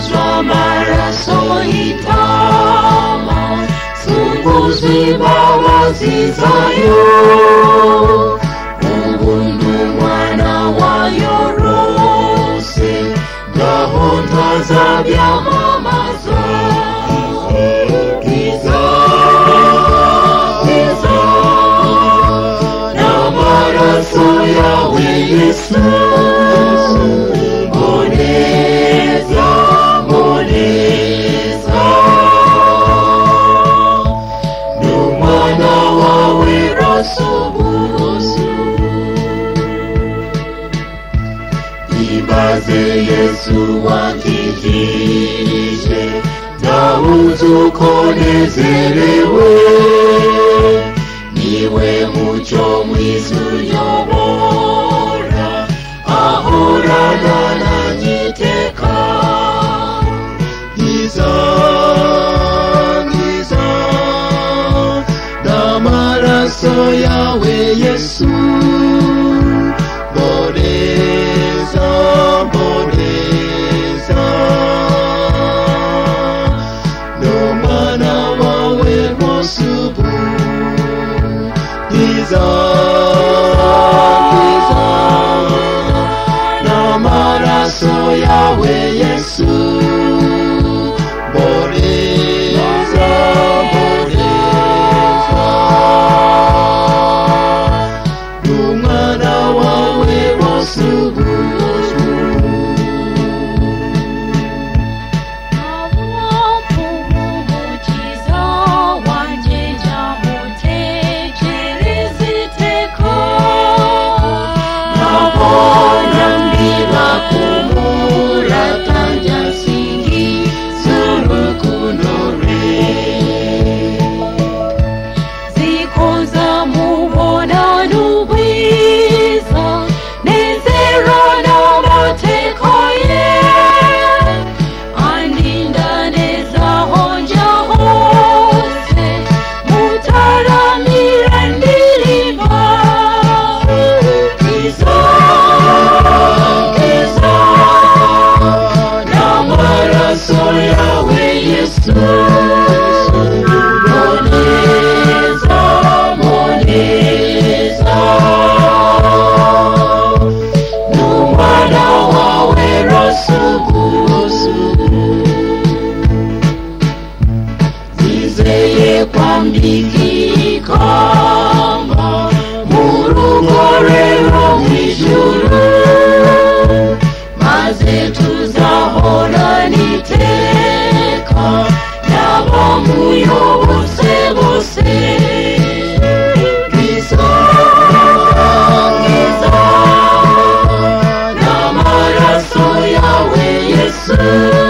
Sunguzwa maraso itama, sunguzwa imbabazi zayo, ubuntu mwana wayo rose, gahunda zabyamamaza. Iza n'amaraso yawe Yesu, boneza n'umwana wawe rasubusu. Ibaze Yesu wakijije Dawudi ukonezerewe, niwe mucyo mwiza uyobora, ahorana nanjye iteka. Iza n'amaraso yawe Yesu, boneza n'umwana wawe musubu. Iza n'amaraso yawe Yesu, boneza n'umwana wawe musubu. Nizeye kwambikikamba mu rugorero mw'ijuru, maze tuzahorana iteka n'abamuyobotse bose. Iza n'amaraso yawe Yesu,